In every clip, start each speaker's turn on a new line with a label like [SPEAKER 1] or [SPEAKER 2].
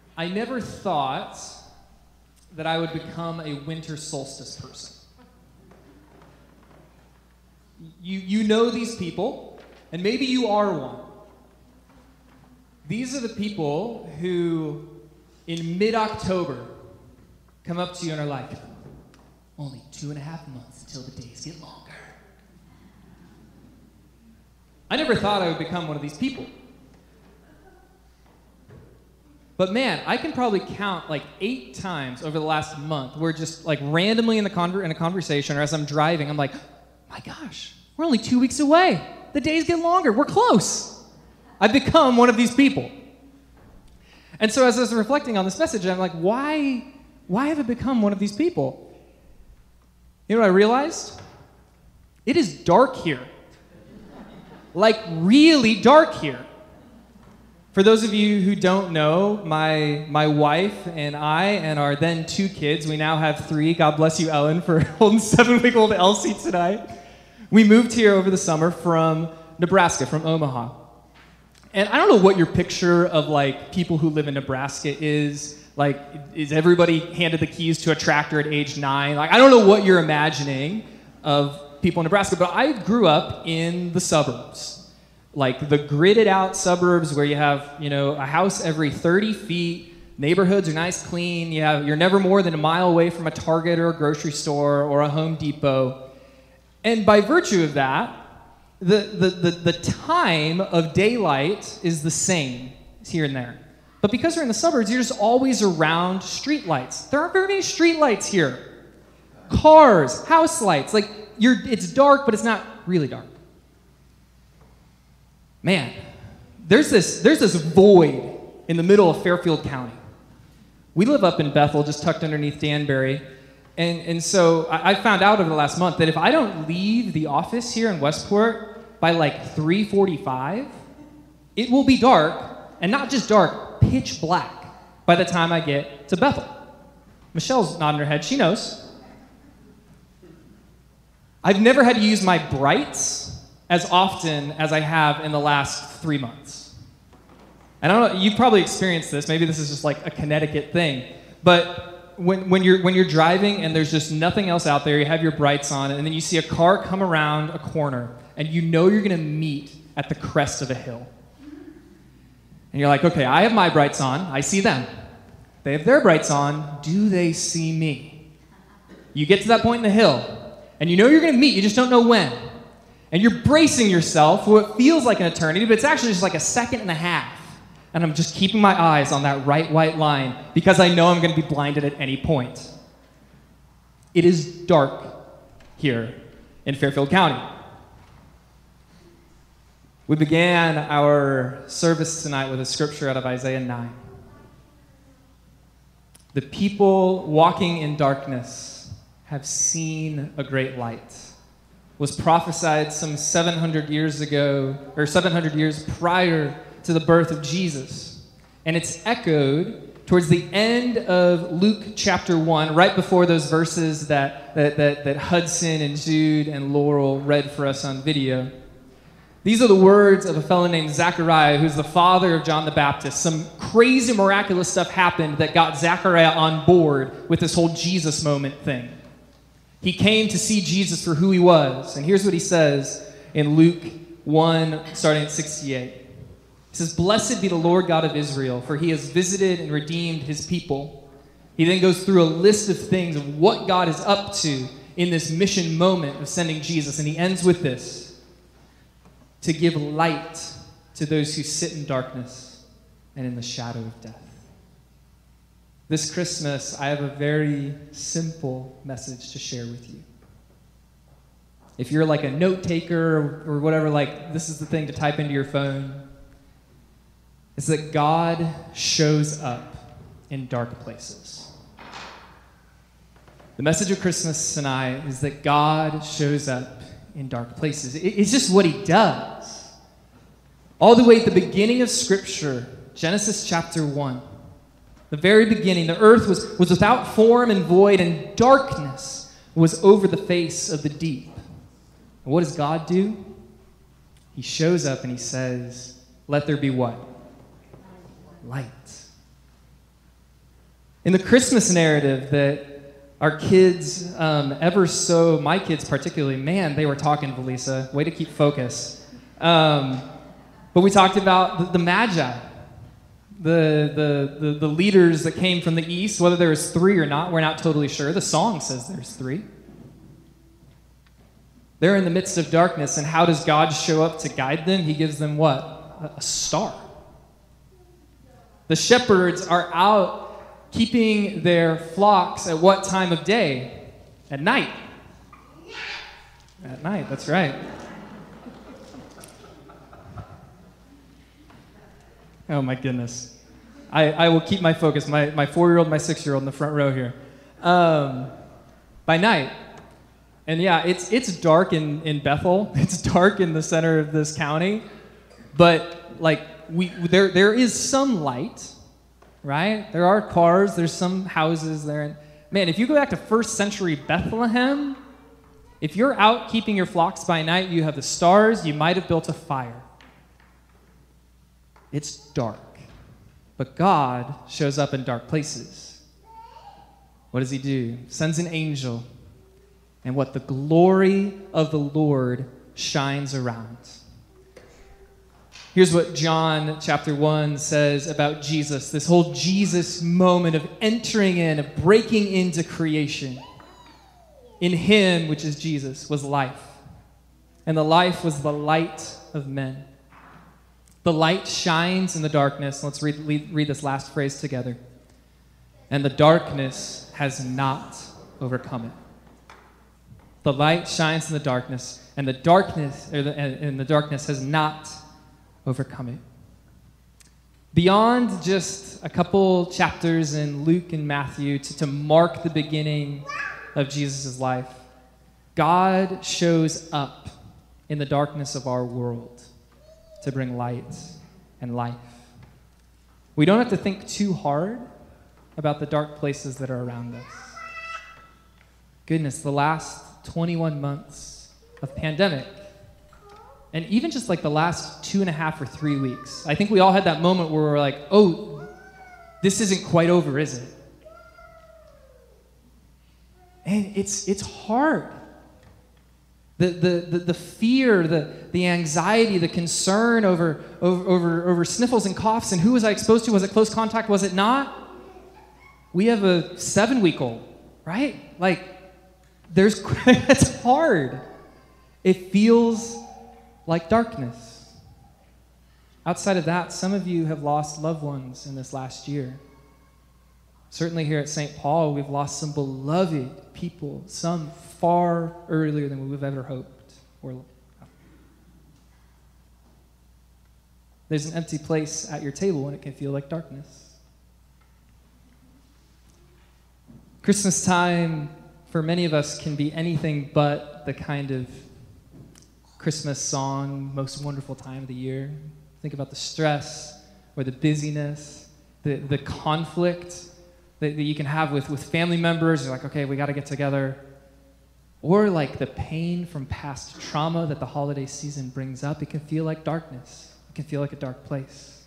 [SPEAKER 1] I never thought that I would become a winter solstice person. You know these people, and maybe you are one. These are the people who, in mid-October, come up to you and are like, only 2.5 months until the days get longer. I never thought I would become one of these people. But man, I can probably count like 8 times over the last month where just like randomly in a conversation or as I'm driving, I'm like, my gosh, we're only 2 weeks away. The days get longer. We're close. I've become one of these people. And so as I was reflecting on this message, I'm like, why have I become one of these people? You know what I realized? It is dark here. Like really dark here. For those of you who don't know, my wife and I and our then 2 kids, we now have 3. God bless you, Ellen, for holding 7-week-old Elsie tonight. We moved here over the summer from Nebraska, from Omaha. And I don't know what your picture of like people who live in Nebraska is. Like, is everybody handed the keys to a tractor at age 9? Like, I don't know what you're imagining of people in Nebraska, but I grew up in the suburbs. Like the gridded out suburbs where you have, a house every 30 feet, neighborhoods are nice, clean, you're never more than a mile away from a Target or a grocery store or a Home Depot. And by virtue of that, the time of daylight is the same here and there. But because we're in the suburbs, you're just always around street lights. There aren't very many street lights here. Cars, house lights, it's dark, but it's not really dark. Man, there's this void in the middle of Fairfield County. We live up in Bethel, just tucked underneath Danbury, and so I found out over the last month that if I don't leave the office here in Westport by like 3:45, it will be dark, and not just dark, pitch black by the time I get to Bethel. Michelle's nodding her head, she knows. I've never had to use my brights as often as I have in the last 3 months. And I don't know, you've probably experienced this, maybe this is just like a Connecticut thing, but when you're driving and there's just nothing else out there, you have your brights on, and then you see a car come around a corner, and you know you're gonna meet at the crest of a hill. And you're like, okay, I have my brights on, I see them. They have their brights on, do they see me? You get to that point in the hill, and you know you're gonna meet, you just don't know when. And you're bracing yourself for what feels like an eternity, but it's actually just like 1.5 seconds. And I'm just keeping my eyes on that bright white line because I know I'm going to be blinded at any point. It is dark here in Fairfield County. We began our service tonight with a scripture out of Isaiah 9. The people walking in darkness have seen a great light. Was prophesied some 700 years ago, or 700 years prior to the birth of Jesus. And it's echoed towards the end of Luke chapter 1, right before those verses that Hudson and Jude and Laurel read for us on video. These are the words of a fellow named Zechariah, who's the father of John the Baptist. Some crazy miraculous stuff happened that got Zechariah on board with this whole Jesus moment thing. He came to see Jesus for who he was. And here's what he says in Luke 1, starting at 68. He says, "Blessed be the Lord God of Israel, for he has visited and redeemed his people." He then goes through a list of things of what God is up to in this mission moment of sending Jesus. And he ends with this: to give light to those who sit in darkness and in the shadow of death. This Christmas, I have a very simple message to share with you. If you're like a note taker or whatever, like this is the thing to type into your phone, it's that God shows up in dark places. The message of Christmas tonight is that God shows up in dark places. It's just what he does. All the way at the beginning of Scripture, Genesis chapter 1, the very beginning, the earth was without form and void, and darkness was over the face of the deep. And what does God do? He shows up and he says, let there be what? Light. In the Christmas narrative that our kids, my kids particularly, man, they were talking, Valisa. Way to keep focus. But we talked about the Magi, the leaders that came from the east, whether there was 3 or not, we're not totally sure. The song says there's 3. They're in the midst of darkness, and how does God show up to guide them? He gives them what? A star. The shepherds are out keeping their flocks at what time of day? At night. At night, that's right. Oh my goodness. I will keep my focus. My 4-year-old, my 6-year-old in the front row here. By night. And yeah, it's dark in Bethel. It's dark in the center of this county. But like there is some light. Right? There are cars, there's some houses there. And man, if you go back to first century Bethlehem, if you're out keeping your flocks by night, you have the stars, you might have built a fire. It's dark. But God shows up in dark places. What does he do? Sends an angel. And what the glory of the Lord shines around. Here's what John chapter 1 says about Jesus, this whole Jesus moment of entering in, of breaking into creation. In him, which is Jesus, was life. And the life was the light of men. The light shines in the darkness. Let's read this last phrase together. And the darkness has not overcome it. The light shines in the darkness, and the darkness has not overcome it. Beyond just a couple chapters in Luke and Matthew to mark the beginning of Jesus' life, God shows up in the darkness of our world to bring light and life. We don't have to think too hard about the dark places that are around us. Goodness, the last 21 months of pandemic, and even just like the last 2.5 or 3 weeks, I think we all had that moment where we're like, oh, this isn't quite over, is it? And it's hard. The fear, the anxiety, the concern over sniffles and coughs, and who was I exposed to? Was it close contact? Was it not? We have a 7-week-old, right? Like, it's hard. It feels like darkness. Outside of that, some of you have lost loved ones in this last year. Certainly here at St. Paul, we've lost some beloved people, some far earlier than we've ever hoped. There's an empty place at your table and it can feel like darkness. Christmas time, for many of us, can be anything but the kind of Christmas song, most wonderful time of the year. Think about the stress or the busyness, the conflict that you can have with family members. You're like, okay, we got to get together. Or like the pain from past trauma that the holiday season brings up. It can feel like darkness. It can feel like a dark place.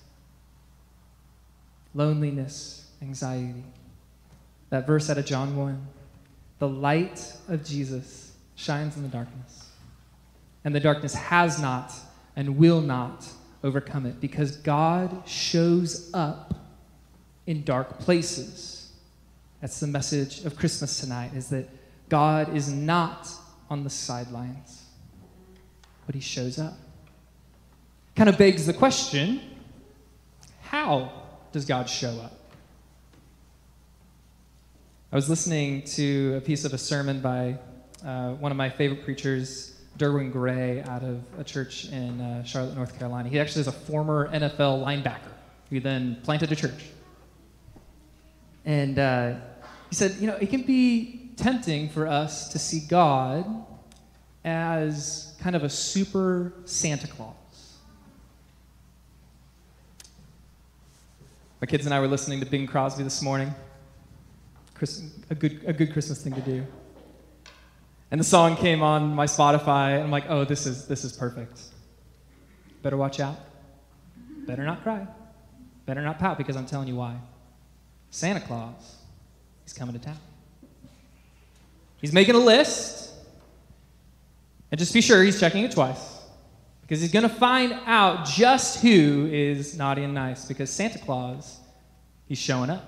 [SPEAKER 1] Loneliness, anxiety. That verse out of John 1, the light of Jesus shines in the darkness. And the darkness has not and will not overcome it, because God shows up in dark places. That's the message of Christmas tonight, is that God is not on the sidelines, but he shows up. Kind of begs the question, how does God show up? I was listening to a piece of a sermon by one of my favorite preachers, Derwin Gray, out of a church in Charlotte, North Carolina. He actually is a former NFL linebacker who then planted a church. And he said, it can be tempting for us to see God as kind of a super Santa Claus. My kids and I were listening to Bing Crosby this morning. A good Christmas thing to do. And the song came on my Spotify, and I'm like, oh, this is perfect. Better watch out. Better not cry. Better not pout, because I'm telling you why. Santa Claus He's coming to town. He's making a list. And just be sure he's checking it twice. Because he's going to find out just who is naughty and nice. Because Santa Claus, he's showing up.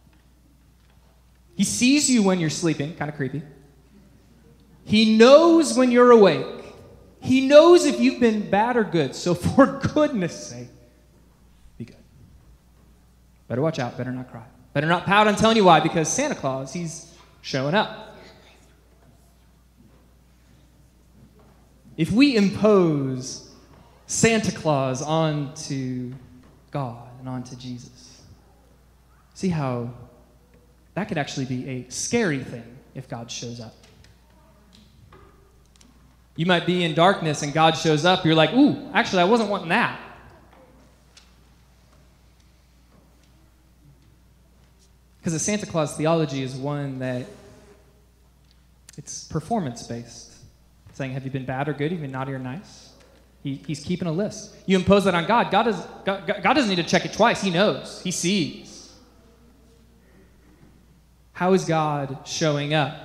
[SPEAKER 1] He sees you when you're sleeping. Kind of creepy. He knows when you're awake. He knows if you've been bad or good. So for goodness sake, be good. Better watch out. Better not cry. Better not pout. I'm telling you why. Because Santa Claus, he's showing up. If we impose Santa Claus onto God and onto Jesus, see how that could actually be a scary thing if God shows up. You might be in darkness and God shows up. You're like, ooh, actually, I wasn't wanting that. Because the Santa Claus theology is one that it's performance-based. Saying, have you been bad or good? Have you been naughty or nice? He's keeping a list. You impose that on God. God doesn't need to check it twice. He knows. He sees. How is God showing up?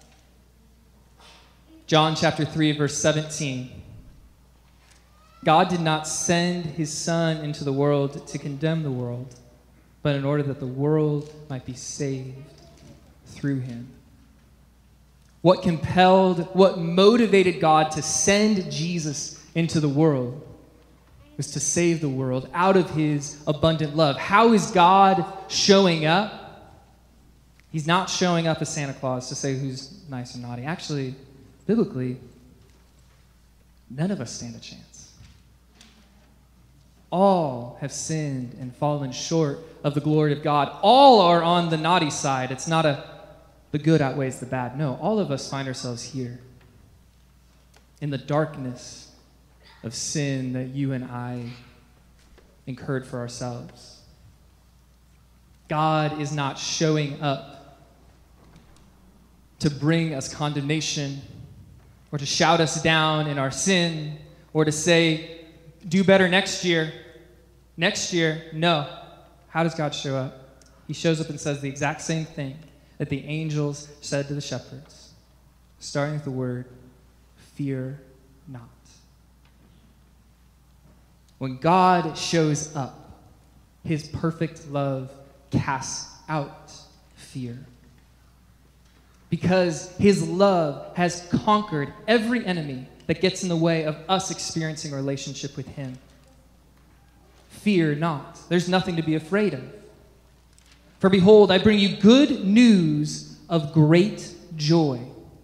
[SPEAKER 1] John chapter 3, verse 17. God did not send his Son into the world to condemn the world, but in order that the world might be saved through him. What compelled, what motivated God to send Jesus into the world was to save the world out of his abundant love. How is God showing up? He's not showing up as Santa Claus to say who's nice or naughty. Actually, biblically, none of us stand a chance. All have sinned and fallen short of the glory of God. All are on the naughty side. It's not the good outweighs the bad. No, all of us find ourselves here in the darkness of sin that you and I incurred for ourselves. God is not showing up to bring us condemnation or to shout us down in our sin or to say, do better next year. Next year, no. How does God show up? He shows up and says the exact same thing that the angels said to the shepherds, starting with the word, fear not. When God shows up, his perfect love casts out fear. Because his love has conquered every enemy that gets in the way of us experiencing a relationship with him. Fear not. There's nothing to be afraid of. For behold, I bring you good news of great joy.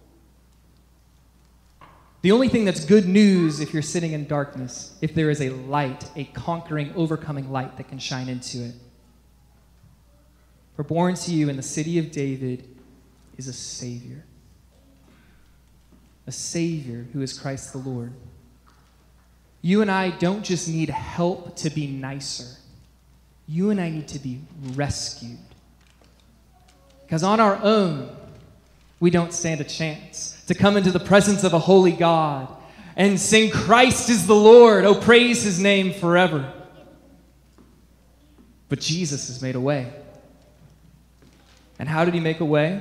[SPEAKER 1] The only thing that's good news if you're sitting in darkness, if there is a light, a conquering, overcoming light that can shine into it. For born to you in the city of David is a Savior. A Savior who is Christ the Lord. You and I don't just need help to be nicer. You and I need to be rescued. Because on our own, we don't stand a chance to come into the presence of a holy God and sing, Christ is the Lord, oh, praise his name forever. But Jesus has made a way. And how did he make a way?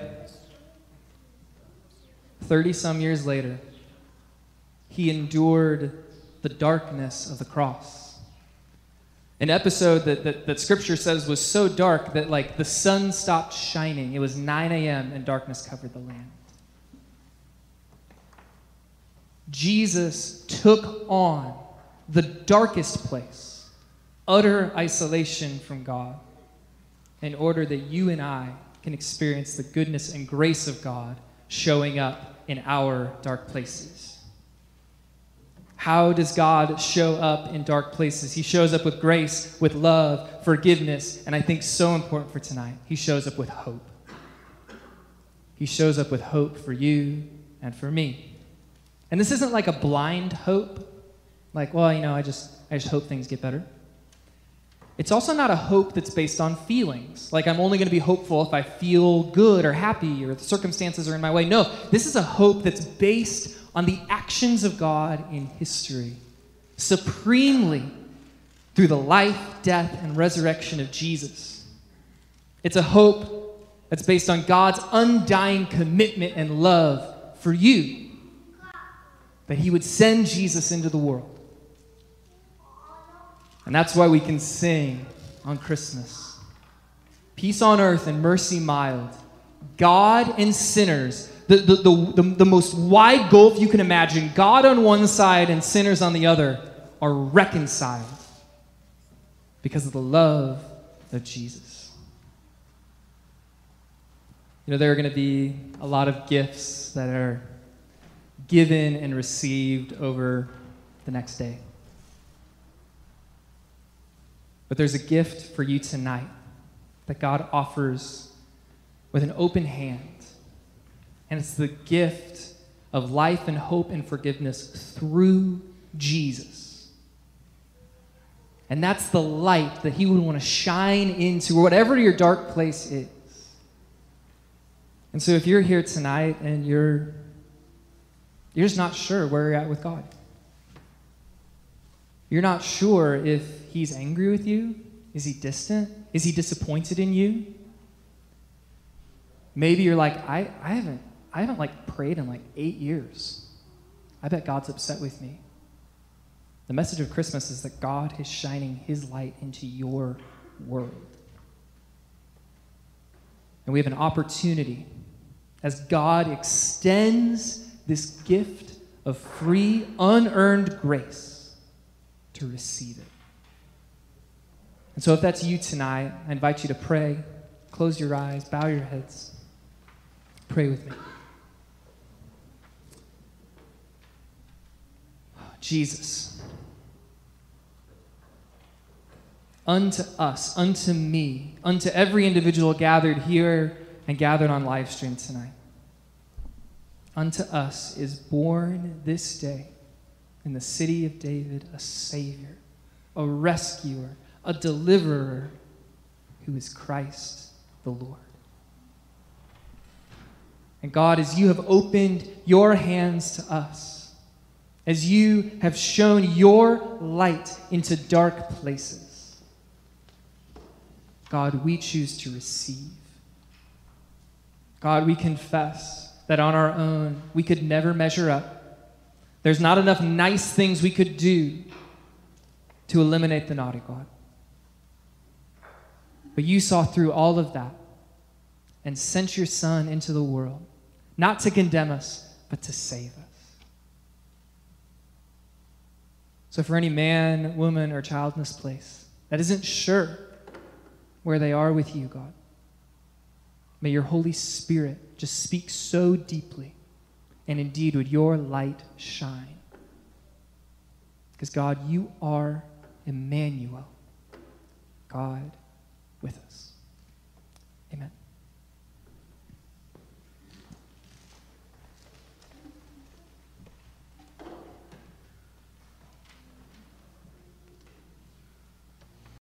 [SPEAKER 1] 30-some years later, he endured the darkness of the cross. An episode that Scripture says was so dark that like the sun stopped shining. It was 9 a.m. and darkness covered the land. Jesus took on the darkest place, utter isolation from God, in order that you and I can experience the goodness and grace of God showing up in our dark places. How does God show up in dark places? He shows up with grace, with love, forgiveness, and I think so important for tonight, he shows up with hope. He shows up with hope for you and for me. And this isn't like a blind hope, like, well, I just hope things get better. It's also not a hope that's based on feelings, like I'm only going to be hopeful if I feel good or happy or the circumstances are in my way. No, this is a hope that's based on the actions of God in history, supremely through the life, death, and resurrection of Jesus. It's a hope That's based on God's undying commitment and love for you, that he would send Jesus into the world. And that's why we can sing on Christmas. Peace on earth and mercy mild. God and sinners, the most wide gulf you can imagine, God on one side and sinners on the other, are reconciled because of the love of Jesus. You know, there are going to be a lot of gifts that are given and received over the next day. But there's a gift for you tonight that God offers with an open hand. And it's the gift of life and hope and forgiveness through Jesus. And that's the light that he would want to shine into whatever your dark place is. And so if you're here tonight and you're just not sure where you're at with God, you're not sure if he's angry with you, is he distant, is he disappointed in you? Maybe you're like, I haven't like prayed in like 8 years. I bet God's upset with me. The message of Christmas is that God is shining his light into your world. And we have an opportunity as God extends this gift of free, unearned grace to receive it. And so if that's you tonight, I invite you to pray. Close your eyes, bow your heads. Pray with me. Jesus, unto us, unto me, unto every individual gathered here and gathered on live stream tonight, unto us is born this day in the city of David a Savior, a rescuer, a deliverer, who is Christ the Lord. And God, as you have opened your hands to us, as you have shown your light into dark places, God, we choose to receive. God, we confess that on our own we could never measure up. There's not enough nice things we could do to eliminate the naughty, God. But you saw through all of that and sent your Son into the world, not to condemn us, but to save us. So for any man, woman, or child in this place that isn't sure where they are with you, God, may your Holy Spirit just speak so deeply, and indeed would your light shine. Because God, you are Emmanuel, God with us.